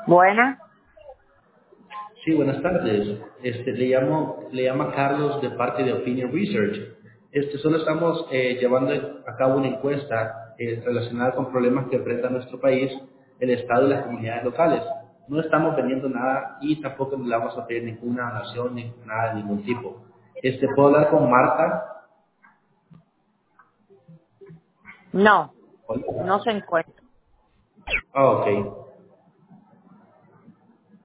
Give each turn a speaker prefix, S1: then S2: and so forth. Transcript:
S1: Buena.
S2: Sí, buenas tardes. Le llama Carlos de parte de Opinion Research. Solo estamos llevando a cabo una encuesta relacionada con problemas que enfrenta nuestro país, el Estado y las comunidades locales. No estamos vendiendo nada y tampoco le vamos a pedir ninguna donación ni nada de ningún tipo. ¿Puedo hablar con Marta?
S1: No,
S2: Hola.
S1: no se encuentra.
S2: Ah, ok.